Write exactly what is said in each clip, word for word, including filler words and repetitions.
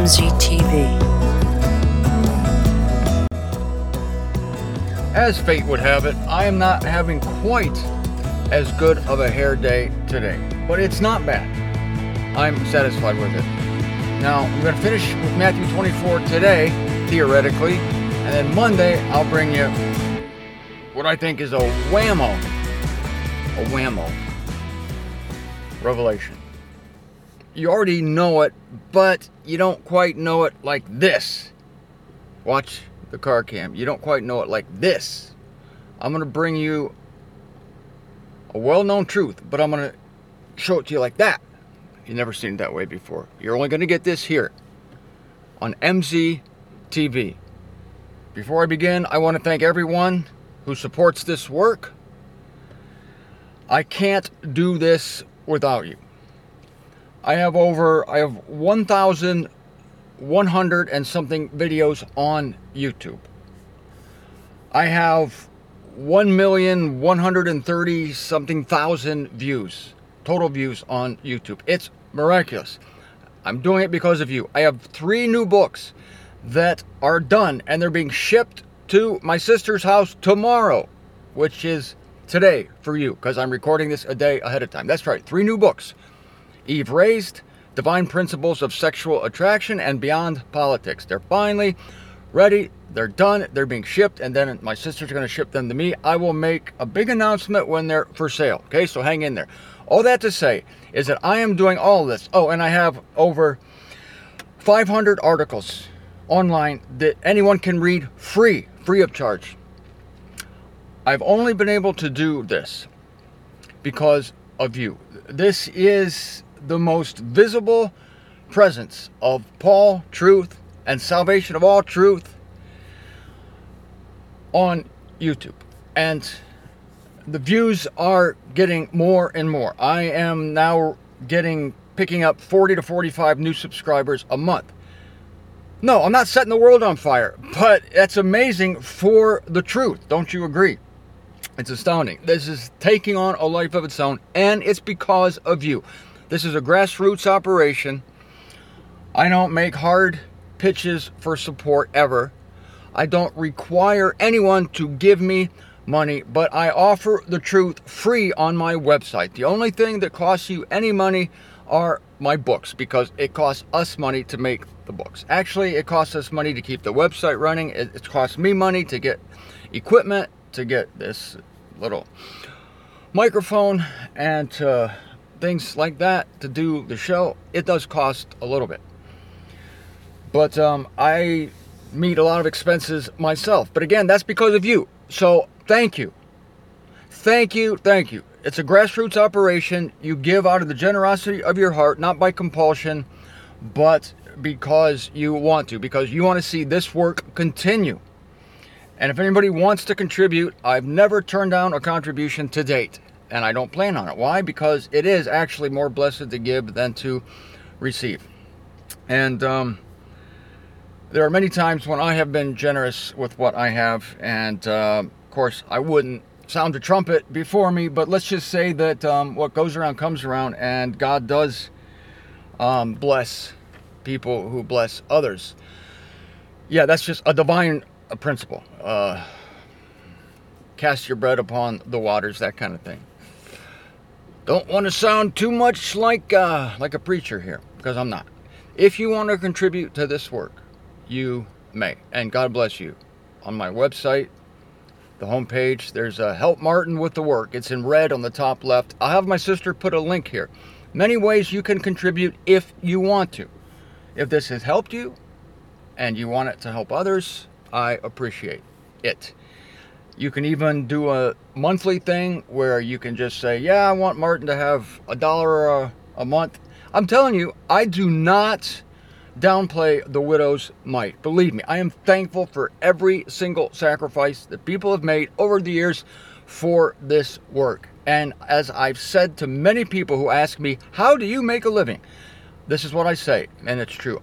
M Z T V. As fate would have it, I am not having quite as good of a hair day today, but it's not bad. I'm satisfied with it. Now, I'm going to finish with Matthew twenty-four today, theoretically, and then Monday I'll bring you what I think is a whammo, a whammo revelation. You already know it, but you don't quite know it like this. Watch the car cam. You don't quite know it like this. I'm going to bring you a well-known truth, but I'm going to show it to you like that. You've never seen it that way before. You're only going to get this here on M Z T V. Before I begin, I want to thank everyone who supports this work. I can't do this without you. I have over, I have one thousand one hundred and something videos on YouTube. I have one million one hundred thirty something thousand views, total views on YouTube. It's miraculous. I'm doing it because of you. I have three new books that are done and they're being shipped to my sister's house tomorrow, which is today for you, because I'm recording this a day ahead of time. That's right, three new books. Eve Raised, Divine Principles of Sexual Attraction, and Beyond Politics. They're finally ready. They're done. They're being shipped, and then my sister's going to ship them to me. I will make a big announcement when they're for sale. Okay, so hang in there. All that to say is that I am doing all of this. Oh, and I have over five hundred articles online that anyone can read free, free of charge. I've only been able to do this because of you. This is the most visible presence of Paul Truth and Salvation of All Truth on YouTube. And the views are getting more and more. I am now getting, picking up forty to forty-five new subscribers a month. No, I'm not setting the world on fire, but that's amazing for the truth. Don't you agree? It's astounding. This is taking on a life of its own, and it's because of you. This is a grassroots operation. I don't make hard pitches for support ever. I don't require anyone to give me money, but I offer the truth free on my website. The only thing that costs you any money are my books, because it costs us money to make the books. Actually, it costs us money to keep the website running. It, it costs me money to get equipment, to get this little microphone, and uh, things like that to do the show. It does cost a little bit, but um, I meet a lot of expenses myself. But again, that's because of you. So thank you, thank you, thank you. It's a grassroots operation. You give out of the generosity of your heart, not by compulsion, but because you want to, because you want to see this work continue. And if anybody wants to contribute, I've never turned down a contribution to date, and I don't plan on it. Why? Because it is actually more blessed to give than to receive. And um, there are many times when I have been generous with what I have, and uh, of course I wouldn't sound a trumpet before me, but let's just say that um, what goes around comes around, and God does um, bless people who bless others. Yeah, that's just a divine a principle. Uh, cast your bread upon the waters, that kind of thing. Don't want to sound too much like uh, like a preacher here, because I'm not. If you want to contribute to this work, you may, and God bless you. On my website, the homepage, there's a Help Martin with the Work. It's in red on the top left. I'll have my sister put a link here. Many ways you can contribute if you want to. If this has helped you and you want it to help others, I appreciate it. You can even do a monthly thing where you can just say, yeah, I want Martin to have a dollar a, a month. I'm telling you, I do not downplay the widow's might. Believe me, I am thankful for every single sacrifice that people have made over the years for this work. And as I've said to many people who ask me, how do you make a living? This is what I say, and it's true.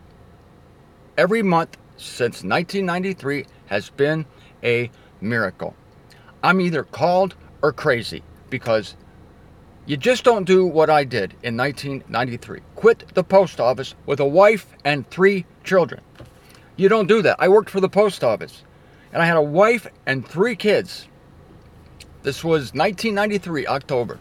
Every month since nineteen ninety-three has been a miracle. I'm either called or crazy, because You just don't do what I did in nineteen ninety-three. Quit the post office with a wife and three children. You don't do that. I worked for the post office, and I had a wife and three kids. This was nineteen ninety-three, October.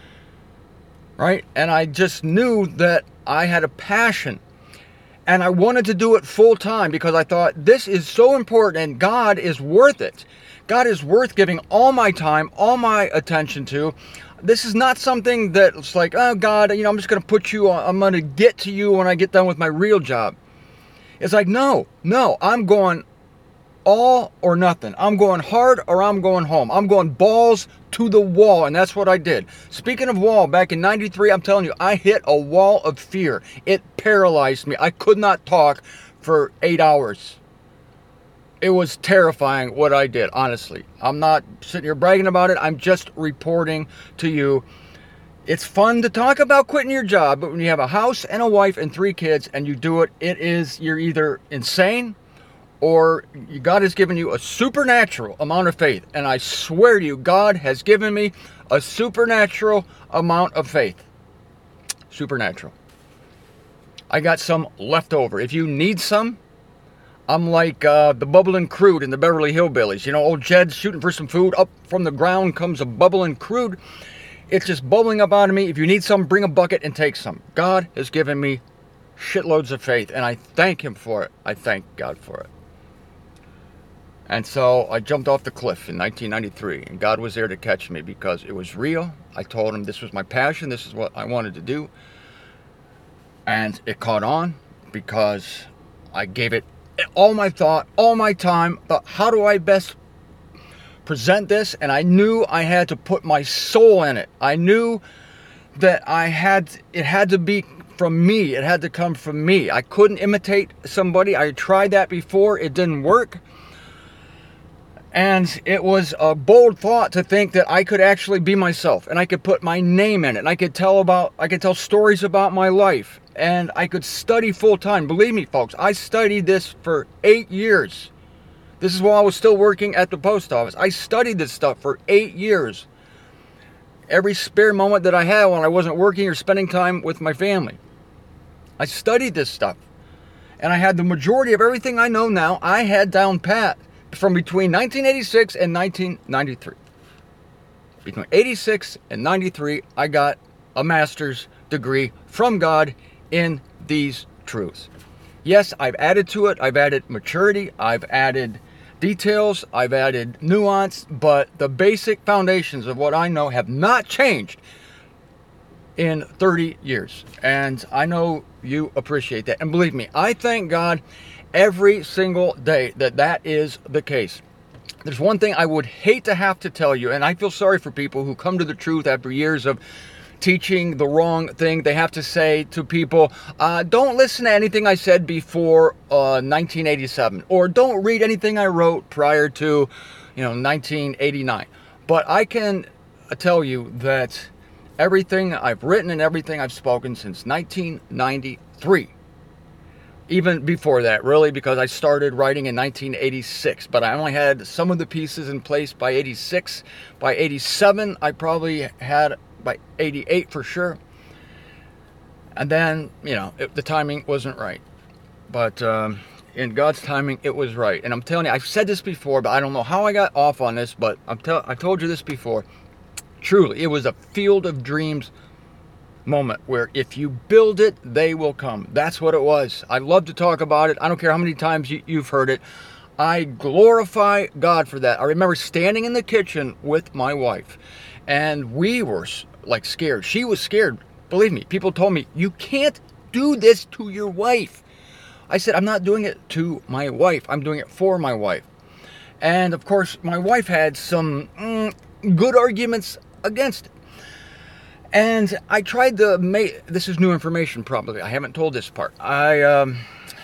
Right? And I just knew that I had a passion. And I wanted to do it full time because I thought this is so important and God is worth it. God is worth giving all my time, all my attention to. This is not something that's like, oh God, you know, I'm just going to put you on, I'm going to get to you when I get done with my real job. It's like, no, no, I'm going all or nothing. I'm going hard or I'm going home. I'm going balls to the wall, and that's what I did. Speaking of wall, back in ninety-three, I'm telling you, I hit a wall of fear. It paralyzed me. I could not talk for eight hours. It was terrifying what I did, honestly. I'm not sitting here bragging about it. I'm just reporting to you. It's fun to talk about quitting your job, but when you have a house and a wife and three kids and you do it, it is, you're either insane or God has given you a supernatural amount of faith. And I swear to you, God has given me a supernatural amount of faith. Supernatural. I got some left over. If you need some, I'm like uh, the bubbling crude in the Beverly Hillbillies. You know, old Jed's shooting for some food. Up from the ground comes a bubbling crude. It's just bubbling up out of me. If you need some, bring a bucket and take some. God has given me shitloads of faith, and I thank Him for it. I thank God for it. And so I jumped off the cliff in nineteen ninety-three, and God was there to catch me because it was real. I told Him this was my passion. This is what I wanted to do. And it caught on because I gave it all my thought, all my time. But how do I best present this? And I knew I had to put my soul in it. I knew that I had, it had to be from me. It had to come from me. I couldn't imitate somebody. I tried that before. It didn't work. And it was a bold thought to think that I could actually be myself and I could put my name in it. And I could tell about, I could tell stories about my life, and I could study full time. Believe me, folks, I studied this for eight years. This is while I was still working at the post office. I studied this stuff for eight years. Every spare moment that I had when I wasn't working or spending time with my family, I studied this stuff. And I had the majority of everything I know now, I had down pat. From between nineteen eighty-six and nineteen ninety-three. Between eighty-six and ninety-three, I got a master's degree from God in these truths. Yes, I've added to it. I've added maturity. I've added details. I've added nuance. But the basic foundations of what I know have not changed in thirty years. And I know you appreciate that. And believe me, I thank God every single day that that is the case. There's one thing I would hate to have to tell you, and I feel sorry for people who come to the truth after years of teaching the wrong thing. They have to say to people, uh, don't listen to anything I said before uh, nineteen eighty-seven, or don't read anything I wrote prior to, you know, nineteen eighty-nine. But I can tell you that everything I've written and everything I've spoken since nineteen ninety-three, even before that, really, because I started writing in nineteen eighty-six, but I only had some of the pieces in place by eighty-six. By eighty-seven, I probably had, by eighty-eight for sure. And then, you know, it, the timing wasn't right. But um, in God's timing, it was right. And I'm telling you, I've said this before, but I don't know how I got off on this, but I'm tell I told you this before. Truly, it was a field of dreams moment where if you build it, they will come. That's what it was. I love to talk about it. I don't care how many times you, you've heard it. I glorify God for that. I remember standing in the kitchen with my wife, and we were like scared. She was scared. Believe me, people told me, you can't do this to your wife. I said, I'm not doing it to my wife. I'm doing it for my wife. And of course, my wife had some mm, good arguments against it. And I tried to make, this is new information probably, I haven't told this part. I, um,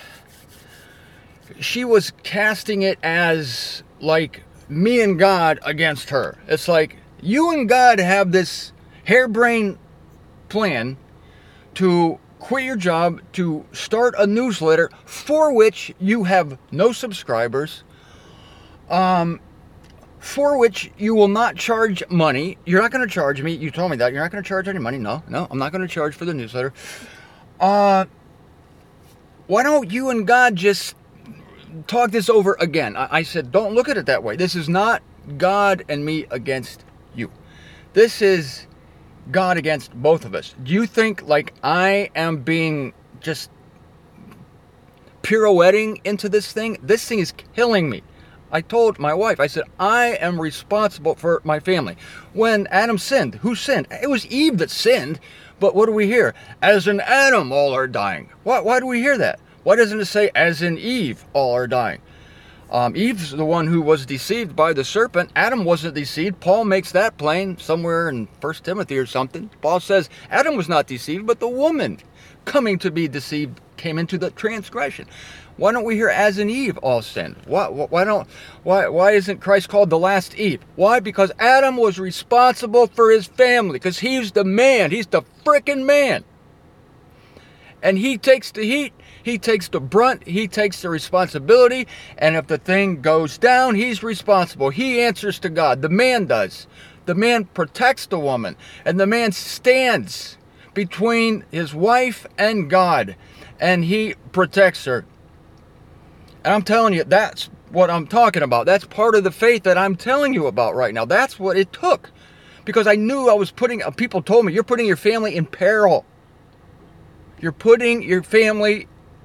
she was casting it as like me and God against her. It's like, you and God have this harebrained plan to quit your job, to start a newsletter for which you have no subscribers. Um, for which you will not charge money. You're not going to charge me. You told me that. You're not going to charge any money. No, no, I'm not going to charge for the newsletter. Uh, why don't you and God just talk this over again? I, I said, don't look at it that way. This is not God and me against you. This is God against both of us. Do you think like I am being just pirouetting into this thing? This thing is killing me. I told my wife, I said, I am responsible for my family. When Adam sinned, who sinned? It was Eve that sinned. But what do we hear? As in Adam, all are dying. Why, why do we hear that? Why doesn't it say, as in Eve, all are dying? Um, Eve's the one who was deceived by the serpent. Adam wasn't deceived. Paul makes that plain somewhere in First Timothy or something. Paul says Adam was not deceived, but the woman coming to be deceived came into the transgression. Why don't we hear as in Eve all sinned? Why, why don't why why isn't Christ called the last Eve? Why? Because Adam was responsible for his family, because he's the man. He's the frickin' man. And he takes the heat, he takes the brunt, he takes the responsibility, and if the thing goes down, he's responsible. He answers to God. The man does. The man protects the woman, and the man stands between his wife and God, and he protects her. And I'm telling you, that's what I'm talking about. That's part of the faith that I'm telling you about right now. That's what it took. Because I knew I was putting, people told me, you're putting your family in peril. You're putting your family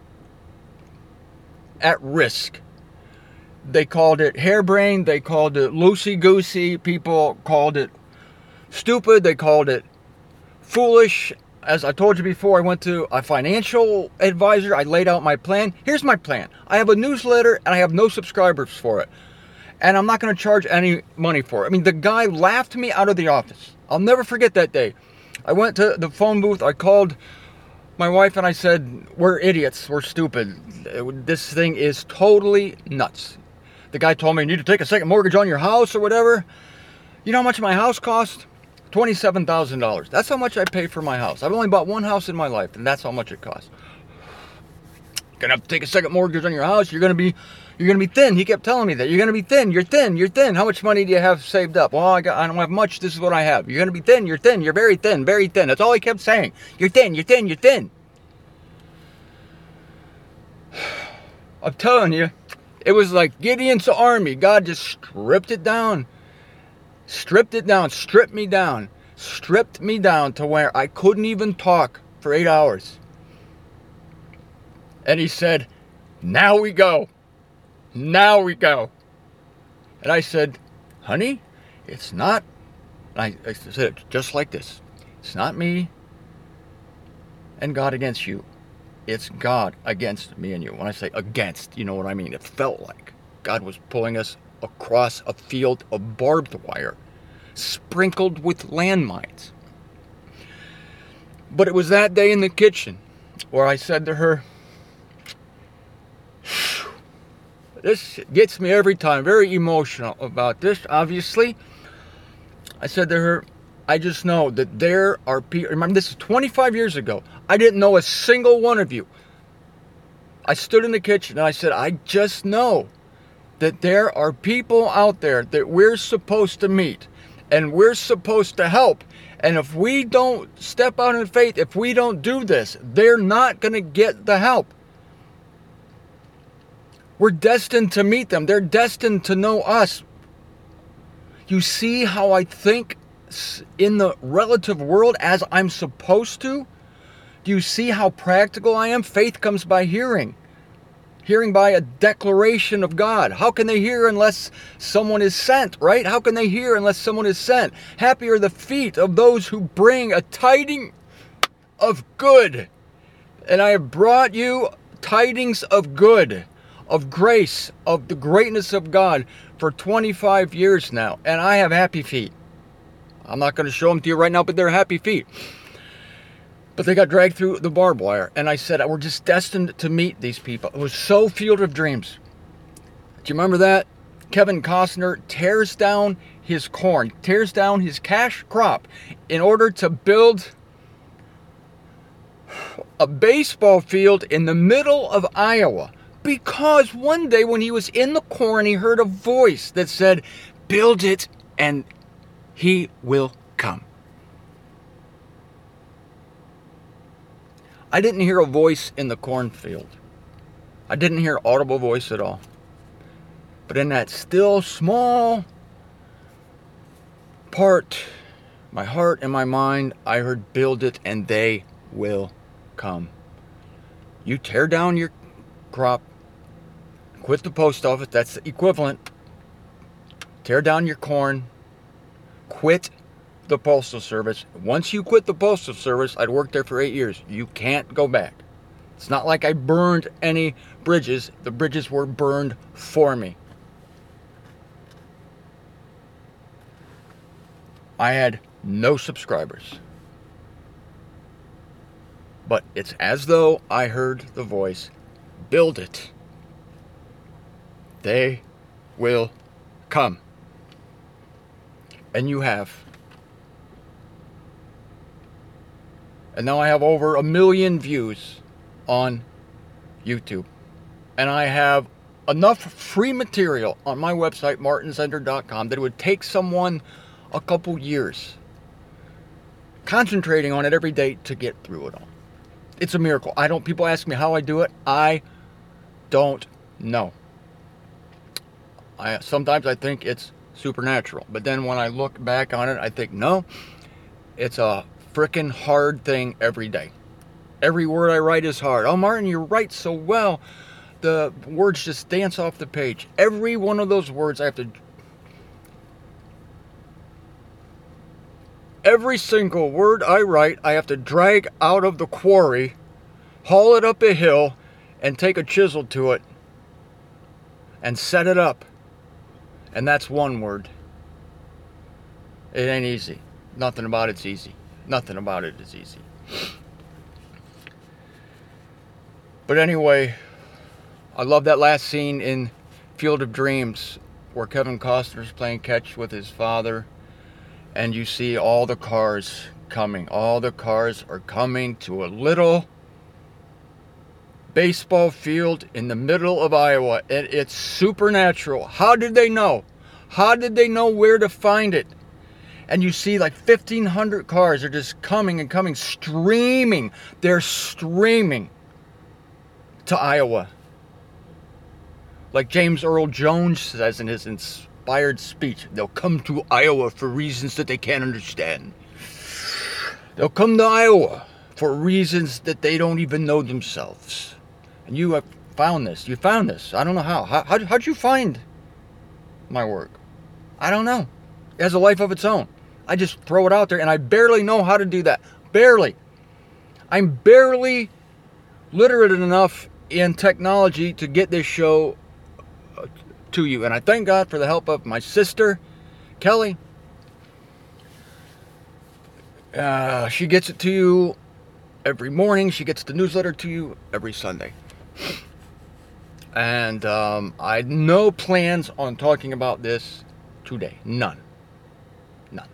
at risk. They called it harebrained. They called it loosey-goosey. People called it stupid. They called it foolish. As I told you before, I went to a financial advisor. I laid out my plan. Here's my plan. I have a newsletter and I have no subscribers for it. And I'm not going to charge any money for it. I mean, the guy laughed me out of the office. I'll never forget that day. I went to the phone booth. I called my wife and I said, we're idiots. We're stupid. This thing is totally nuts. The guy told me, you need to take a second mortgage on your house or whatever. You know how much my house cost? twenty-seven thousand dollars. That's how much I pay for my house. I've only bought one house in my life, and that's how much it costs. You're gonna have to take a second mortgage on your house. You're gonna be, you're gonna be thin. He kept telling me that you're gonna be thin. You're thin. You're thin. How much money do you have saved up? Well, I got, I don't have much. This is what I have. You're gonna be thin. You're thin. You're very thin. Very thin. That's all he kept saying. You're thin. You're thin. You're thin. I'm telling you, it was like Gideon's army. God just stripped it down. Stripped it down, stripped me down, stripped me down to where I couldn't even talk for eight hours. And he said, now we go. Now we go. And I said, honey, it's not, I, I said it just like this. It's not me and God against you. It's God against me and you. When I say against, you know what I mean. It felt like God was pulling us across a field of barbed wire sprinkled with landmines. But it was that day in the kitchen where I said to her, this gets me every time, very emotional about this, obviously. I said to her, I just know that there are people, remember this is twenty-five years ago, I didn't know a single one of you. I stood in the kitchen and I said, I just know that there are people out there that we're supposed to meet and we're supposed to help. And if we don't step out in faith, if we don't do this, they're not going to get the help. We're destined to meet them. They're destined to know us. You see how I think in the relative world as I'm supposed to? Do you see how practical I am? Faith comes by hearing. Hearing by a declaration of God. How can they hear unless someone is sent, right? How can they hear unless someone is sent? Happy are the feet of those who bring a tiding of good. And I have brought you tidings of good, of grace, of the greatness of God for twenty-five years now. And I have happy feet. I'm not going to show them to you right now, but they're happy feet. But they got dragged through the barbed wire. And I said, we're just destined to meet these people. It was so Field of Dreams. Do you remember that? Kevin Costner tears down his corn, tears down his cash crop in order to build a baseball field in the middle of Iowa. Because one day when he was in the corn, he heard a voice that said, Build it and he will come. I didn't hear a voice in the cornfield. I didn't hear audible voice at all. But in that still small part, my heart and my mind, I heard build it and they will come. You tear down your crop, quit the post office, that's the equivalent. Tear down your corn, quit the Postal Service. Once you quit the Postal Service, I'd worked there for eight years. You can't go back. It's not like I burned any bridges. The bridges were burned for me. I had no subscribers. But it's as though I heard the voice, build it. They will come. And you have. And now I have over a million views on YouTube. And I have enough free material on my website, martin zender dot com, that it would take someone a couple years concentrating on it every day to get through it all. It's a miracle. I don't, people ask me how I do it. I don't know. I sometimes I think it's supernatural. But then when I look back on it, I think, no, it's a freaking hard thing every day. Every word I write is hard. Oh, Martin, you write so well. The words just dance off the page. Every one of those words I have to... Every single word I write, I have to drag out of the quarry, haul it up a hill, and take a chisel to it, and set it up. And that's one word. It ain't easy. Nothing about it's easy. Nothing about it is easy. But anyway, I love that last scene in Field of Dreams where Kevin Costner's playing catch with his father, and you see all the cars coming. All the cars are coming to a little baseball field in the middle of Iowa, and it's supernatural. How did they know? How did they know where to find it? And you see like fifteen hundred cars are just coming and coming, streaming. They're streaming to Iowa. Like James Earl Jones says in his inspired speech, they'll come to Iowa for reasons that they can't understand. They'll come to Iowa for reasons that they don't even know themselves. And you have found this. You found this. I don't know how. How how'd, how'd you find my work? I don't know. It has a life of its own. I just throw it out there, and I barely know how to do that. Barely. I'm barely literate enough in technology to get this show to you. And I thank God for the help of my sister, Kelly. Uh, she gets it to you every morning. She gets the newsletter to you every Sunday. And um, I had no plans on talking about this today. None. None.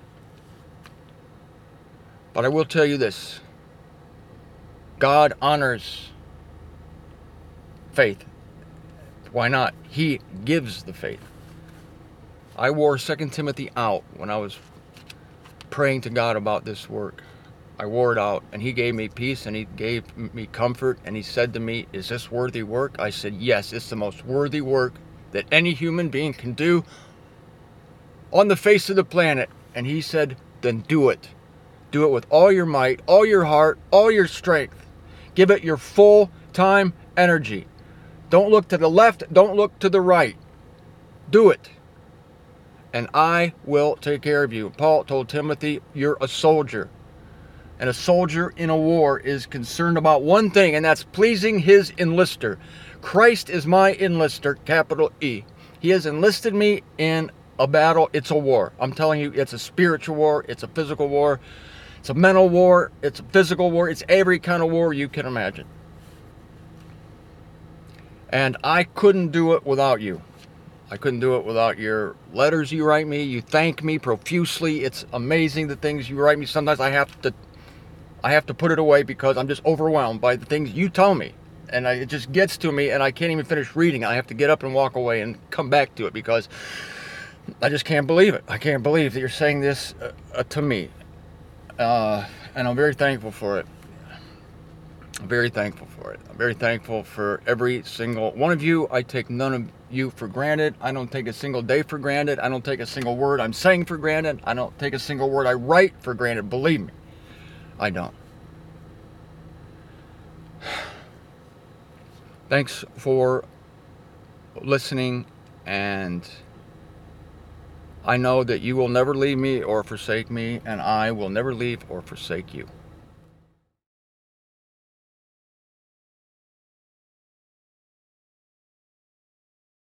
But I will tell you this. God honors faith. Why not? He gives the faith. I wore Second Timothy out when I was praying to God about this work. I wore it out, and he gave me peace, and he gave me comfort, and he said to me, is this worthy work? I said, yes, it's the most worthy work that any human being can do on the face of the planet. And he said, then do it. Do it with all your might, all your heart, all your strength. Give it your full time energy. Don't look to the left, don't look to the right. Do it. And I will take care of you. Paul told Timothy, you're a soldier. And a soldier in a war is concerned about one thing, and that's pleasing his enlister. Christ is my enlister, capital E. He has enlisted me in a battle. It's a war. I'm telling you, it's a spiritual war. It's a physical war. It's a mental war. It's a physical war. It's every kind of war you can imagine. And I couldn't do it without you. I couldn't do it without your letters you write me. You thank me profusely. It's amazing the things you write me. Sometimes I have to I have to put it away because I'm just overwhelmed by the things you tell me. And I, it just gets to me, and I can't even finish reading. I have to get up and walk away and come back to it because I just can't believe it. I can't believe that you're saying this uh, uh, to me. Uh, and I'm very thankful for it. I'm very thankful for it. I'm very thankful for every single one of you. I take none of you for granted. I don't take a single day for granted. I don't take a single word I'm saying for granted. I don't take a single word I write for granted. Believe me, I don't. Thanks for listening, and I know that you will never leave me or forsake me, and I will never leave or forsake you.